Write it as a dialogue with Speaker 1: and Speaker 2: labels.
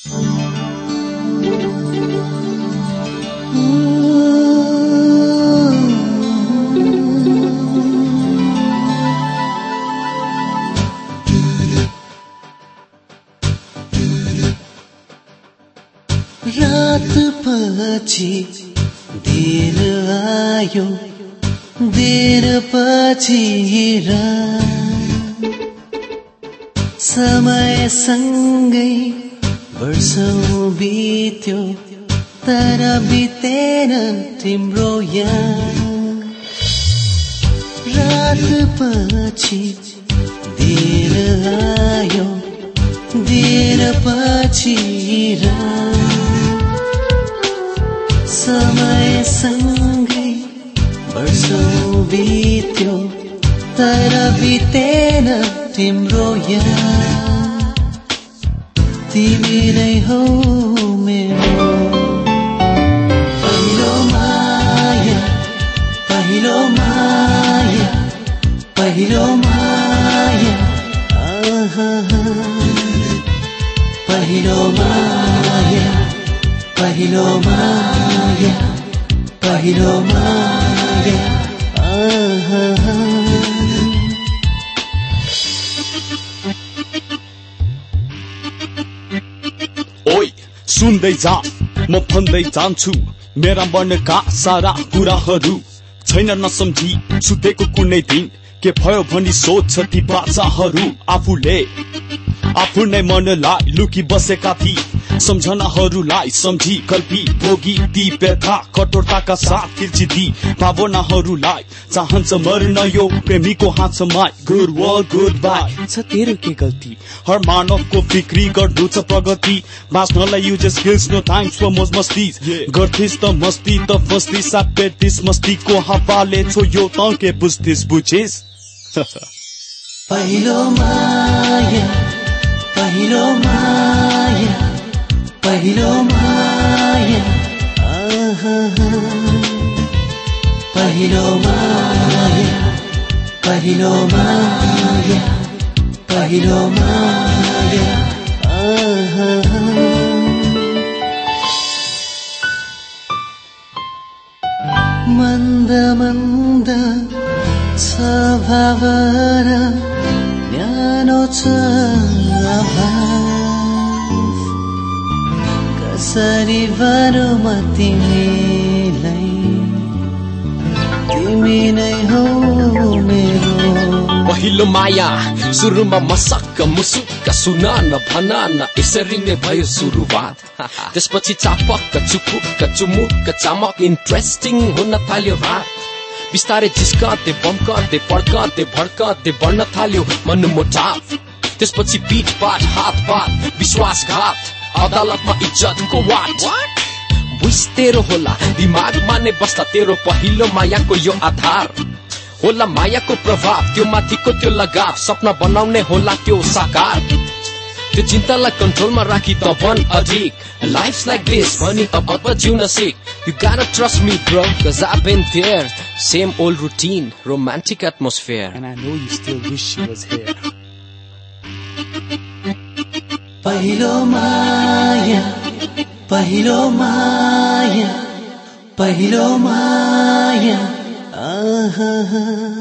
Speaker 1: रात पछि दिन आयो, दिन पछि रात, समयसँगै वर्षौं बित्यो, तर बितेन तिम्रो याद। रात पछि दिन आयो, दिन पछि रात, समयसँगै वर्षौं बित्यो, तर बितेन तिम्रो याद। तिमी नै हौ मेरो पहिलो माया, पहिलो माया, पहिलो माया, पहिलो माया, पहिलो माया, पहिलो माया,
Speaker 2: ओइ सुन्दै जा, म भन्दै जान्छु मेरा मनका सारा कुराहरू। छैन नसम्झी सुतेको कुनै दिन, के भयो भनी सोध्छ ती बाचाहरू। आफूले आफू नै मनलाई लुकी बसेका ती सम्झनाहरूलाई सम्झी कल्पी भोगी ती व्यथा कठोरताका साथ तिर्ची ती भावनाहरूलाई। चाहन्छ मर्न यो प्रेमीको हातमा, गुड वर्ल्ड गुड बाई छ तेरो के गल्ती। हर मानवको फिक्री गर्दु छ प्रगति, बाँच्नलाई युजेस स्किल्स नो टाइम फर मोज मस्ती। गर्थिस् त मस्ती त फस्ती साथ पेटिस मस्तीको हावाले छो यो त के बुझ्थिस् बुझिस्।
Speaker 1: पहिलो माया, पहिलो माया, पहिलो माया, पहिलो माया, पहिलो माया, पहिलो माया, मन्द मन्द छ भावना, न्यानो छ आभास, कसरी भनौँ म तिमीलाई, तिमी नै हौ मेरो
Speaker 3: पहिलो माया। सुरुमा मसक्क मुसुक्क सुन न भन न, यसरी नै भयो सुरुवात। त्यसपछि चापक्क चुपुक्क चुमुक्क चमक इन्ट्रेस्टिङ हुन थाल्यो रात। बिस्तारै जिस्कँदै बम्कँदै पड्कँदै भड्कँदै बढ्न थाल्यो मनमुटाव। त्यसपछि पिटपाट हातपात विश्वासघात, अदालतमा इज्जतको वाट। बुझ तेरो होला दिमागमा नै बस्ला तेरो पहिलो मायाको यो आधार। होला मायाको प्रभाव त्यो माथिको त्यो लगाव, सपना बनाउने होला त्यो साकार। त्यो चिन्तालाई कन्ट्रोलमा राखी त भन अधिक, लाइफ्स लाइक दिस भनी अब जिउन सिक। You gotta trust me bro, cause I've been there. Same old routine, romantic atmosphere.
Speaker 2: And I know you still wish she was here.
Speaker 1: पहिलो माया, पहिलो माया, पहिलो माया,